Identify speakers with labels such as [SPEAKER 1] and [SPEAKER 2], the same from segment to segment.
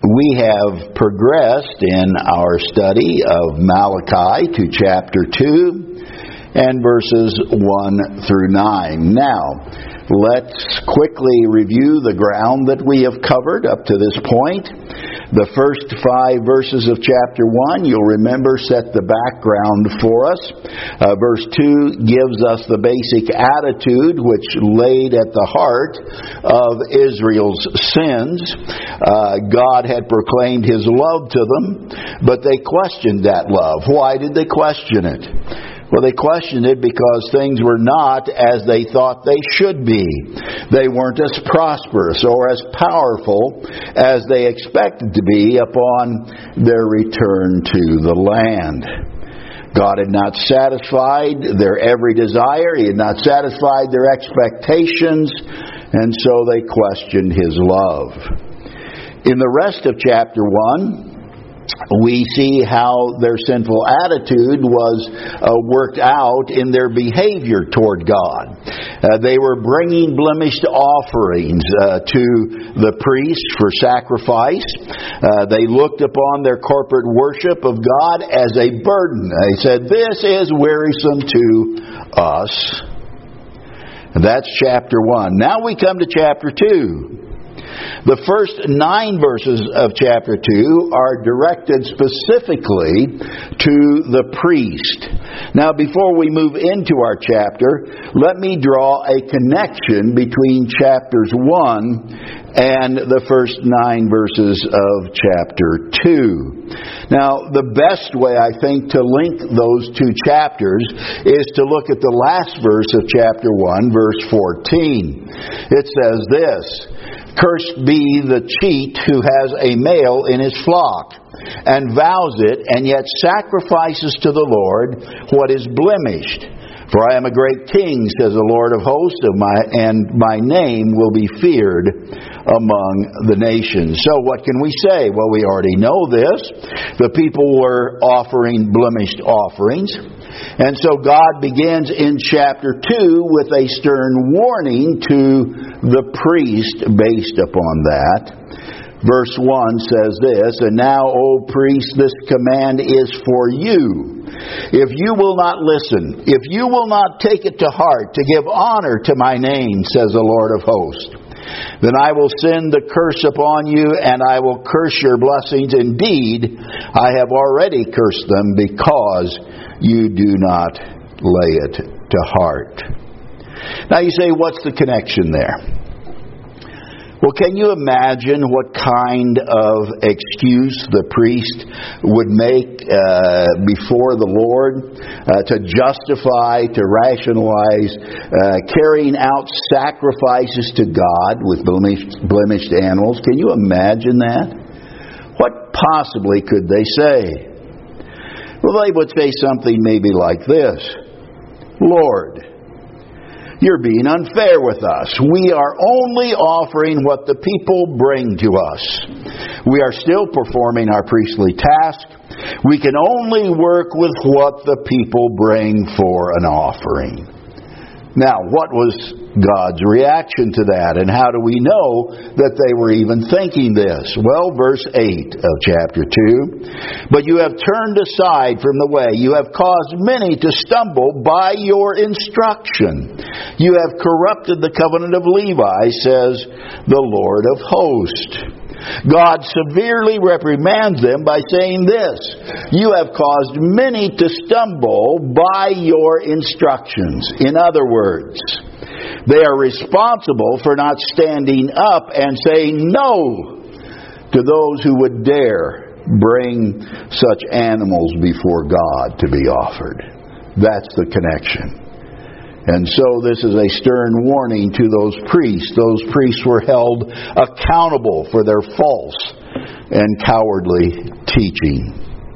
[SPEAKER 1] We have progressed in our study of Malachi to chapter 2 and verses 1 through 9. Now, let's quickly review the ground that we have covered up to this point. The first 5 verses of chapter 1, you'll remember, set the background for us. Verse 2 gives us the basic attitude which laid at the heart of Israel's sins. God had proclaimed His love to them, but they questioned that love. Why did they question it? Well, they questioned it because things were not as they thought they should be. They weren't as prosperous or as powerful as they expected to be upon their return to the land. God had not satisfied their every desire. He had not satisfied their expectations, and so they questioned His love. In the rest of chapter 1, we see how their sinful attitude was worked out in their behavior toward God. They were bringing blemished offerings to the priest for sacrifice. They looked upon their corporate worship of God as a burden. They said, "This is wearisome to us." That's chapter 1. Now we come to chapter 2. The first 9 verses of chapter 2 are directed specifically to the priest. Now, before we move into our chapter, let me draw a connection between chapters 1 and the first 9 verses of chapter 2. Now, the best way, I think, to link those two chapters is to look at the last verse of chapter 1, verse 14. It says this: "Cursed be the cheat who has a male in his flock, and vows it, and yet sacrifices to the Lord what is blemished. For I am a great king, says the Lord of hosts, and my name will be feared among the nations." So what can we say? Well, we already know this. The people were offering blemished offerings. And so God begins in chapter 2 with a stern warning to the priest based upon that. Verse 1 says this: "And now, O priest, this command is for you. If you will not listen, if you will not take it to heart to give honor to my name, says the Lord of hosts, then I will send the curse upon you, and I will curse your blessings. Indeed, I have already cursed them because you do not lay it to heart." Now you say, what's the connection there? Well, can you imagine what kind of excuse the priest would make before the Lord to justify, to rationalize carrying out sacrifices to God with blemished animals? Can you imagine that? What possibly could they say? Well, they would say something maybe like this: "Lord, you're being unfair with us. We are only offering what the people bring to us. We are still performing our priestly task. We can only work with what the people bring for an offering." Now, what was God's reaction to that? And how do we know that they were even thinking this? Well, verse 8 of chapter 2. "But you have turned aside from the way. You have caused many to stumble by your instruction. You have corrupted the covenant of Levi, says the Lord of hosts." God severely reprimands them by saying this: "You have caused many to stumble by your instructions." In other words, they are responsible for not standing up and saying no to those who would dare bring such animals before God to be offered. That's the connection. And so this is a stern warning to those priests. Those priests were held accountable for their false and cowardly teaching.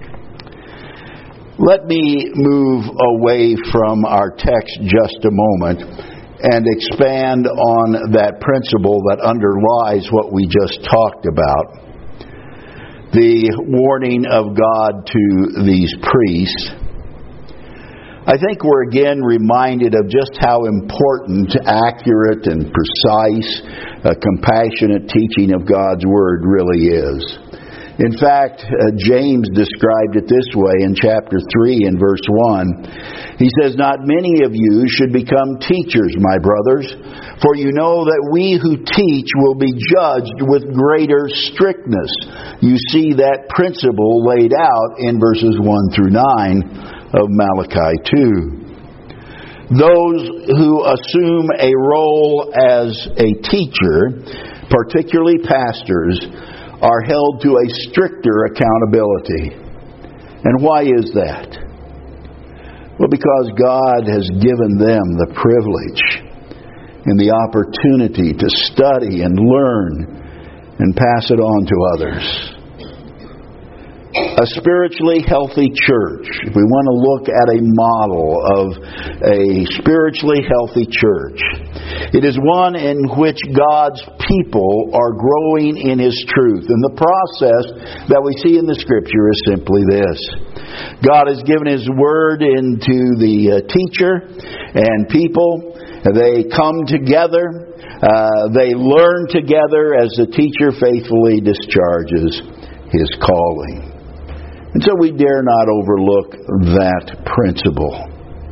[SPEAKER 1] Let me move away from our text just a moment and expand on that principle that underlies what we just talked about. The warning of God to these priests. I think we're again reminded of just how important accurate and precise, compassionate teaching of God's Word really is. In fact, James described it this way in chapter 3 and verse 1. He says, "Not many of you should become teachers, my brothers, for you know that we who teach will be judged with greater strictness." You see that principle laid out in verses 1 through 9 of Malachi 2. Those who assume a role as a teacher, particularly pastors, are held to a stricter accountability. And why is that? Well, because God has given them the privilege and the opportunity to study and learn and pass it on to others. A spiritually healthy church, if we want to look at a model of a spiritually healthy church, it is one in which God's people are growing in His truth. And the process that we see in the Scripture is simply this. God has given His Word into the teacher and people. They come together. They learn together as the teacher faithfully discharges his calling. And so we dare not overlook that principle.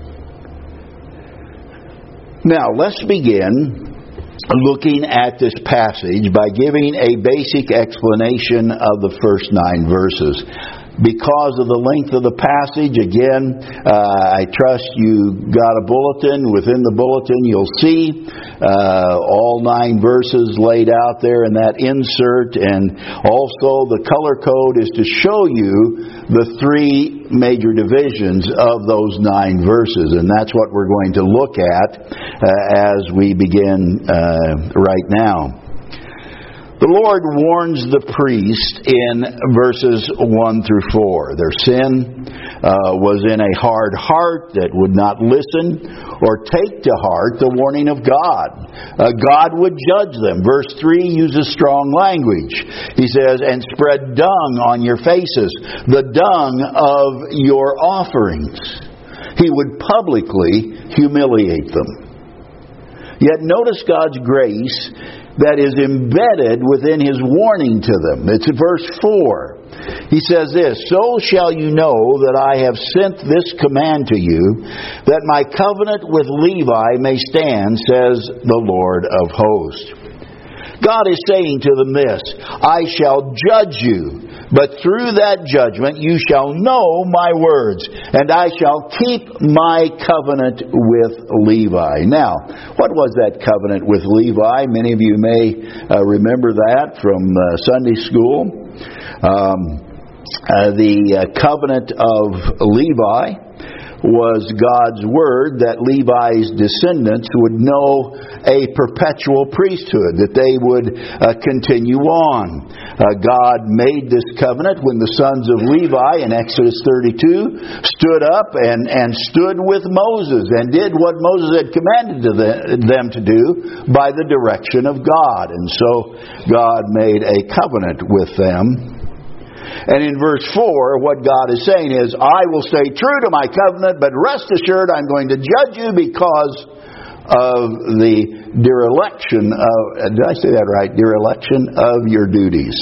[SPEAKER 1] Now, let's begin looking at this passage by giving a basic explanation of the first 9 verses. Because of the length of the passage, again, I trust you got a bulletin. Within the bulletin, you'll see all 9 verses laid out there in that insert. And also the color code is to show you the 3 major divisions of those 9 verses. And that's what we're going to look at as we begin right now. The Lord warns the priest in verses 1 through 4. Their sin was in a hard heart that would not listen or take to heart the warning of God. God would judge them. Verse 3 uses strong language. He says, "And spread dung on your faces, the dung of your offerings." He would publicly humiliate them. Yet notice God's grace that is embedded within His warning to them. It's verse 4. He says this, "So shall you know that I have sent this command to you, that my covenant with Levi may stand, says the Lord of hosts." God is saying to them this, "I shall judge you, but through that judgment you shall know my words, and I shall keep my covenant with Levi." Now, what was that covenant with Levi? Many of you may remember that from Sunday school. The covenant of Levi was God's word that Levi's descendants would know a perpetual priesthood, that they would continue on. God made this covenant when the sons of Levi in Exodus 32 stood up and stood with Moses and did what Moses had commanded them to do by the direction of God. And so God made a covenant with them. And in verse 4, what God is saying is, "I will stay true to my covenant, but rest assured I'm going to judge you because of the dereliction of," did I say that right? Dereliction of your duties.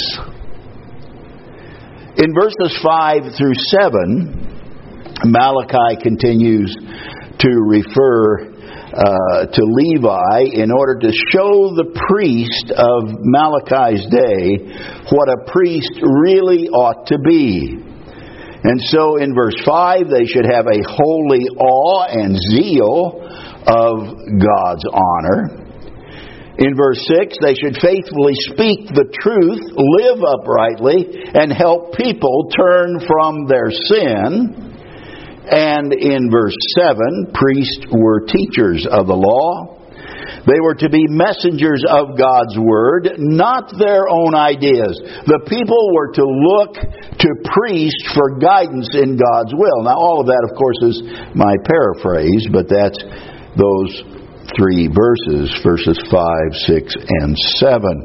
[SPEAKER 1] In verses 5 through 7, Malachi continues to refer to Levi in order to show the priest of Malachi's day what a priest really ought to be. And so in verse 5, they should have a holy awe and zeal of God's honor. In verse 6, they should faithfully speak the truth, live uprightly, and help people turn from their sin. And in verse 7, priests were teachers of the law. They were to be messengers of God's word, not their own ideas. The people were to look to priests for guidance in God's will. Now, all of that, of course, is my paraphrase, but that's those 3 verses, verses 5, 6, and 7.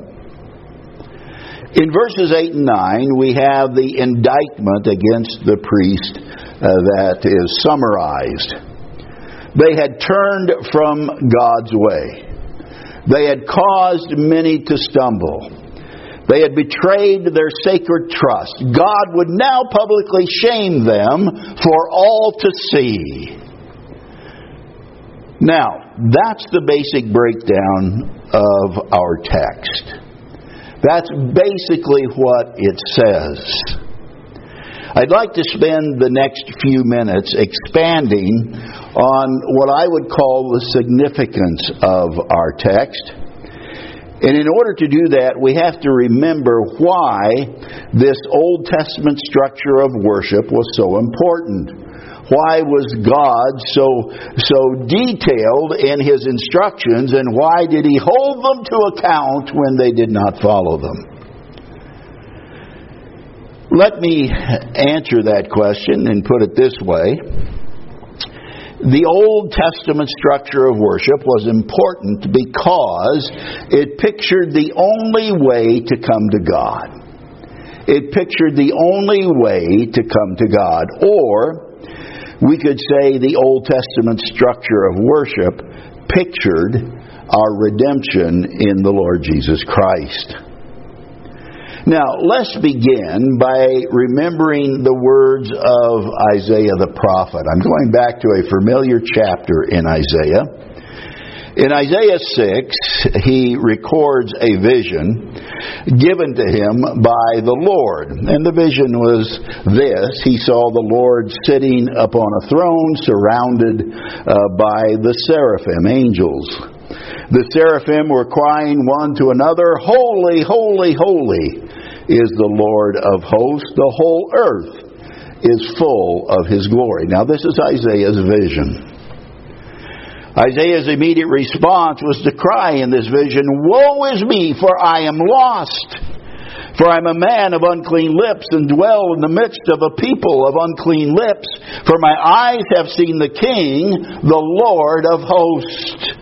[SPEAKER 1] In verses 8 and 9, we have the indictment against the priest that is summarized. They had turned from God's way. They had caused many to stumble. They had betrayed their sacred trust. God would now publicly shame them for all to see. Now, that's the basic breakdown of our text. That's basically what it says. I'd like to spend the next few minutes expanding on what I would call the significance of our text. And in order to do that, we have to remember why this Old Testament structure of worship was so important. Why was God so detailed in His instructions, and why did He hold them to account when they did not follow them? Let me answer that question and put it this way. The Old Testament structure of worship was important because it pictured the only way to come to God. It pictured the only way to come to God. Or, we could say the Old Testament structure of worship pictured our redemption in the Lord Jesus Christ. Now, let's begin by remembering the words of Isaiah the prophet. I'm going back to a familiar chapter in Isaiah. In Isaiah 6, he records a vision given to him by the Lord. And the vision was this. He saw the Lord sitting upon a throne surrounded by the seraphim, angels. The seraphim were crying one to another, "Holy, holy, holy is the Lord of hosts. The whole earth is full of His glory." Now, this is Isaiah's vision. Isaiah's immediate response was to cry in this vision, "Woe is me, for I am lost! For I am a man of unclean lips, and dwell in the midst of a people of unclean lips. For my eyes have seen the King, the Lord of hosts."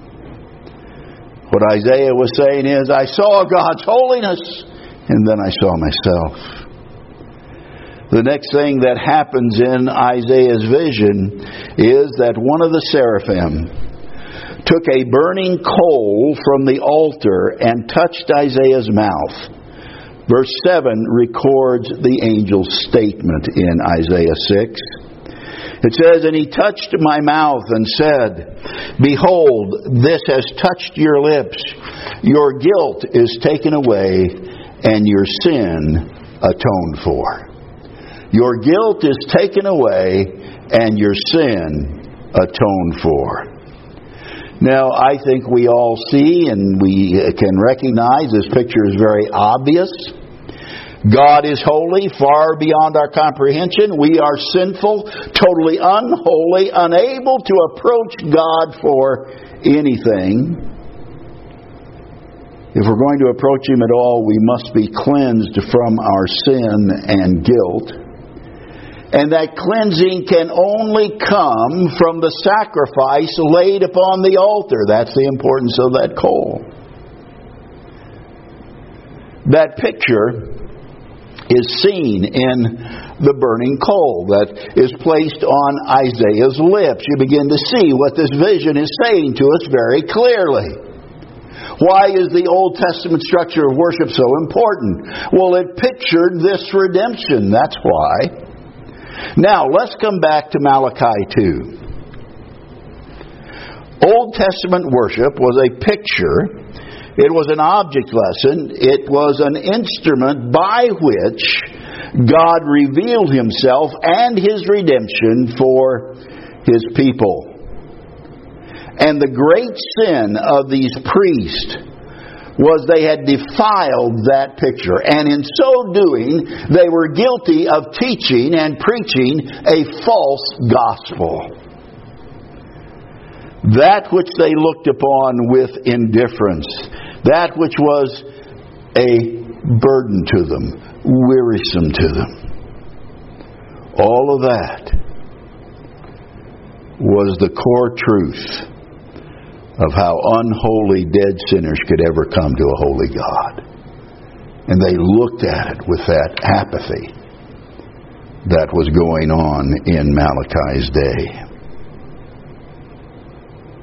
[SPEAKER 1] What Isaiah was saying is, I saw God's holiness, and then I saw myself. The next thing that happens in Isaiah's vision is that one of the seraphim took a burning coal from the altar and touched Isaiah's mouth. Verse 7 records the angel's statement in Isaiah 6. It says, "And he touched my mouth and said, Behold, this has touched your lips. Your guilt is taken away, and your sin atoned for." Your guilt is taken away, and your sin atoned for. Now, I think we all see and we can recognize this picture is very obvious. God is holy, far beyond our comprehension. We are sinful, totally unholy, unable to approach God for anything. If we're going to approach Him at all, we must be cleansed from our sin and guilt. And that cleansing can only come from the sacrifice laid upon the altar. That's the importance of that coal. That picture is seen in the burning coal that is placed on Isaiah's lips. You begin to see what this vision is saying to us very clearly. Why is the Old Testament structure of worship so important? Well, it pictured this redemption. That's why. Now, let's come back to Malachi 2. Old Testament worship was a picture. It was an object lesson. It was an instrument by which God revealed Himself and His redemption for His people. And the great sin of these priests was they had defiled that picture. And in so doing, they were guilty of teaching and preaching a false gospel. That which they looked upon with indifference, that which was a burden to them, wearisome to them. All of that was the core truth of how unholy dead sinners could ever come to a holy God. And they looked at it with that apathy that was going on in Malachi's day.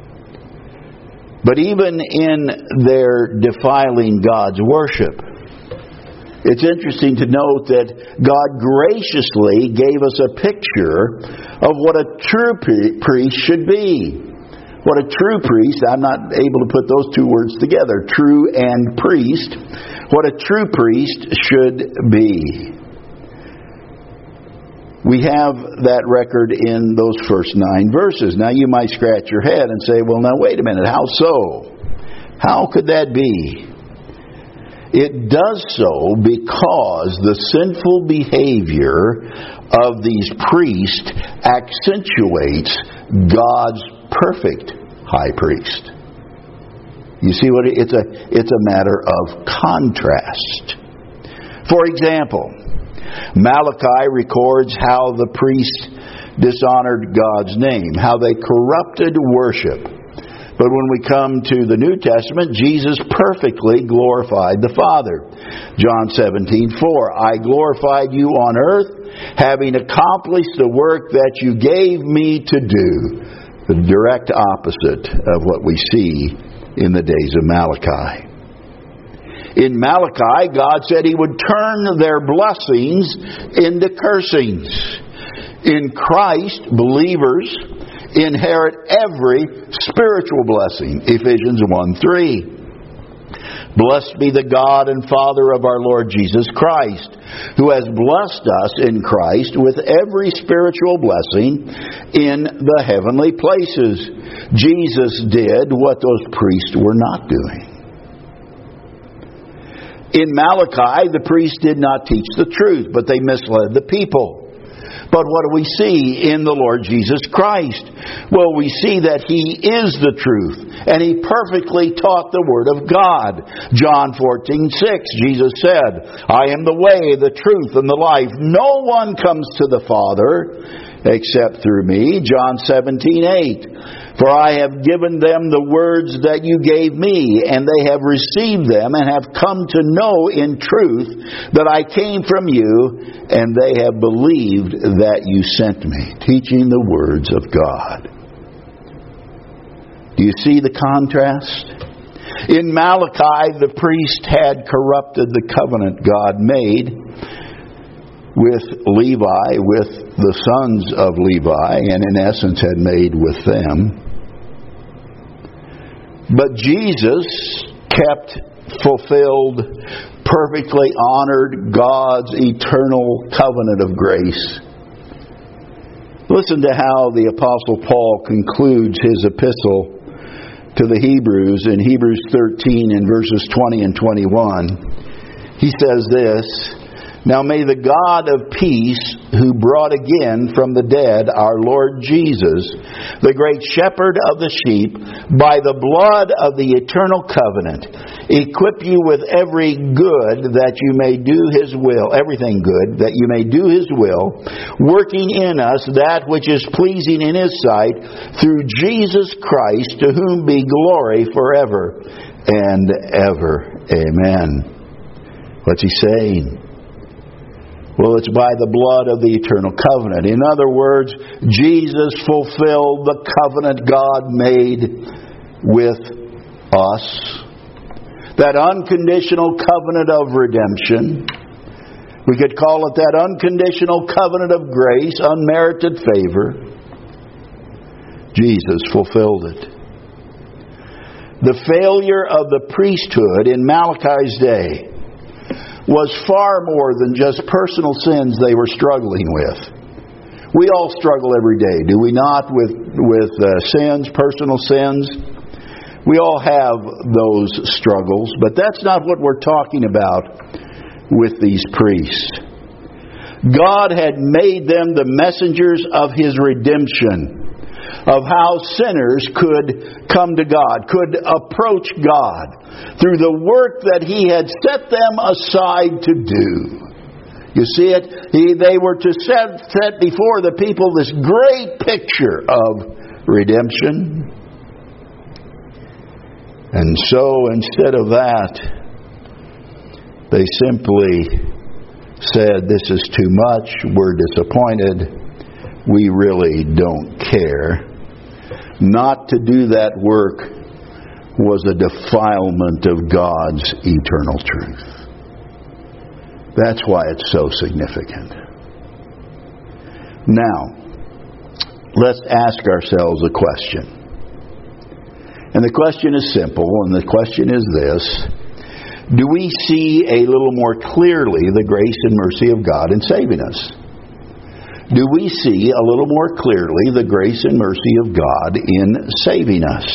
[SPEAKER 1] But even in their defiling God's worship, It's interesting to note that God graciously gave us a picture of what a true priest should be. What a true priest, I'm not able to put those two words together, true and priest, what a true priest should be. We have that record in those first 9 verses. Now you might scratch your head and say, well, now wait a minute, how so? How could that be? It does so because the sinful behavior of these priests accentuates God's perfect high priest. You see what it's a matter of contrast. For example, Malachi records how the priests dishonored God's name, how they corrupted worship. But when we come to the New Testament, Jesus perfectly glorified the Father. John 17:4, I glorified you on earth, having accomplished the work that you gave me to do. The direct opposite of what we see in the days of Malachi. In Malachi, God said He would turn their blessings into cursings. In Christ, believers inherit every spiritual blessing. Ephesians 1:3. Blessed be the God and Father of our Lord Jesus Christ, who has blessed us in Christ with every spiritual blessing in the heavenly places. Jesus did what those priests were not doing. In Malachi, the priests did not teach the truth, but they misled the people. But what do we see in the Lord Jesus Christ? Well, we see that He is the truth, and He perfectly taught the Word of God. John 14:6, Jesus said, I am the way, the truth, and the life. No one comes to the Father except through me. John 17:8. For I have given them the words that you gave me, and they have received them, and have come to know in truth that I came from you, and they have believed that you sent me. Teaching the words of God. Do you see the contrast? In Malachi, the priest had corrupted the covenant God made with Levi, with the sons of Levi, and in essence had made with them. But Jesus fulfilled, perfectly honored God's eternal covenant of grace. Listen to how the Apostle Paul concludes his epistle to the Hebrews in Hebrews 13 in verses 20 and 21. He says this, Now may the God of peace, who brought again from the dead our Lord Jesus, the great shepherd of the sheep, by the blood of the eternal covenant, equip you with every good that you may do His will, everything good, that you may do His will, working in us that which is pleasing in His sight, through Jesus Christ, to whom be glory forever and ever. Amen. What's he saying? Well, it's by the blood of the eternal covenant. In other words, Jesus fulfilled the covenant God made with us. That unconditional covenant of redemption. We could call it that unconditional covenant of grace, unmerited favor. Jesus fulfilled it. The failure of the priesthood in Malachi's day was far more than just personal sins they were struggling with. We all struggle every day, do we not, with sins, personal sins? We all have those struggles, but that's not what we're talking about with these priests. God had made them the messengers of His redemption, of how sinners could come to God, could approach God through the work that He had set them aside to do. You see it? They were to set before the people this great picture of redemption. And so instead of that, they simply said, this is too much, we're disappointed, we really don't care. Not to do that work was a defilement of God's eternal truth. That's why it's so significant. Now, let's ask ourselves a question. And the question is simple, and the question is this: do we see a little more clearly the grace and mercy of God in saving us? Do we see a little more clearly the grace and mercy of God in saving us?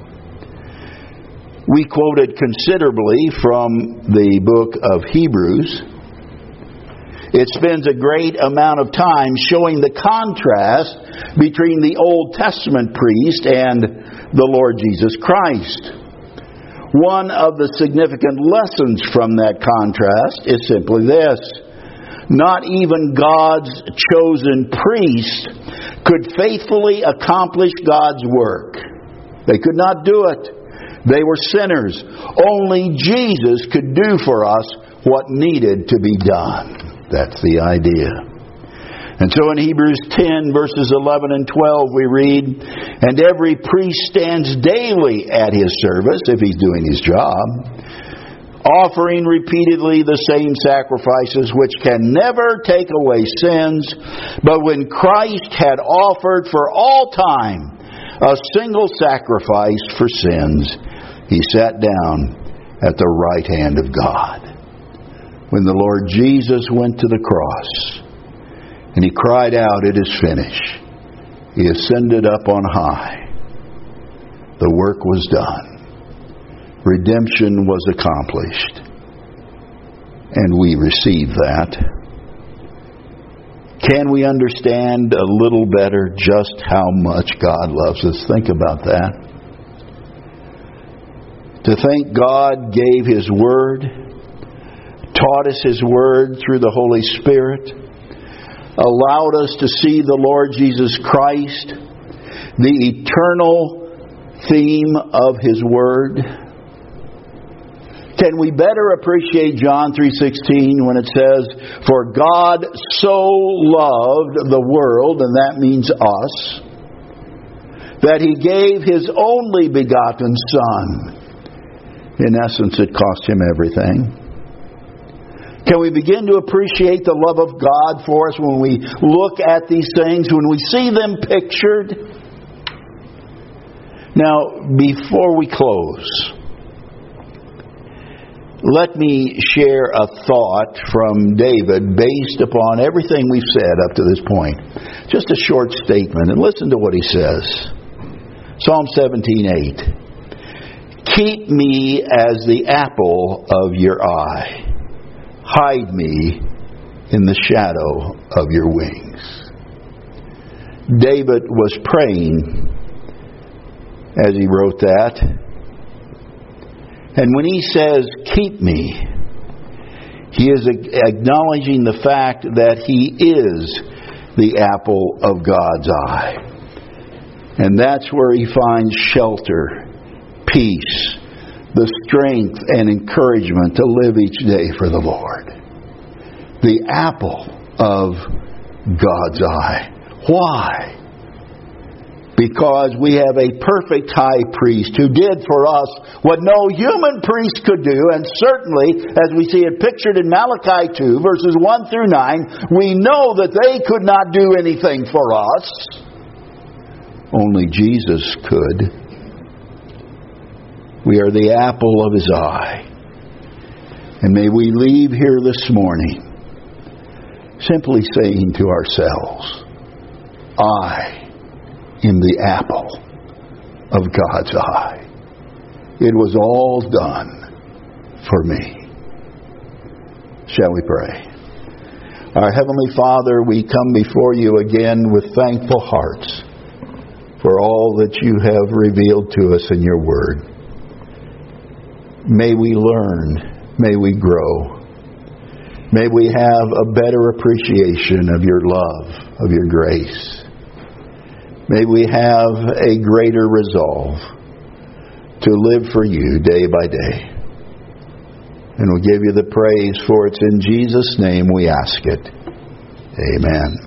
[SPEAKER 1] We quoted considerably from the book of Hebrews. It spends a great amount of time showing the contrast between the Old Testament priest and the Lord Jesus Christ. One of the significant lessons from that contrast is simply this: not even God's chosen priests could faithfully accomplish God's work. They could not do it. They were sinners. Only Jesus could do for us what needed to be done. That's the idea. And so in Hebrews 10, verses 11 and 12, we read, "And every priest stands daily at his service," if he's doing his job, "offering repeatedly the same sacrifices which can never take away sins. But when Christ had offered for all time a single sacrifice for sins, He sat down at the right hand of God." When the Lord Jesus went to the cross and He cried out, "It is finished," He ascended up on high. The work was done. Redemption was accomplished. And we receive that. Can we understand a little better just how much God loves us? Think about that. To think God gave His Word, taught us His Word through the Holy Spirit, allowed us to see the Lord Jesus Christ, the eternal theme of His Word. Can we better appreciate John 3:16 when it says, "For God so loved the world," and that means us, "that He gave His only begotten Son." In essence, it cost Him everything. Can we begin to appreciate the love of God for us when we look at these things, when we see them pictured? Now, before we close, let me share a thought from David based upon everything we've said up to this point. Just a short statement, and listen to what he says. Psalm 17:8. "Keep me as the apple of your eye. Hide me in the shadow of your wings." David was praying as he wrote that. And when he says, "keep me," he is acknowledging the fact that he is the apple of God's eye. And that's where he finds shelter, peace, the strength and encouragement to live each day for the Lord. The apple of God's eye. Why? Because we have a perfect high priest who did for us what no human priest could do, and certainly, as we see it pictured in Malachi 2, verses 1 through 9, we know that they could not do anything for us. Only Jesus could. We are the apple of His eye. And may we leave here this morning simply saying to ourselves, "I am the apple of God's eye. It was all done for me." Shall we pray? Our Heavenly Father, we come before You again with thankful hearts for all that You have revealed to us in Your Word. May we learn, may we grow, may we have a better appreciation of Your love, of Your grace. May we have a greater resolve to live for You day by day. And we'll give You the praise, for it's in Jesus' name we ask it. Amen.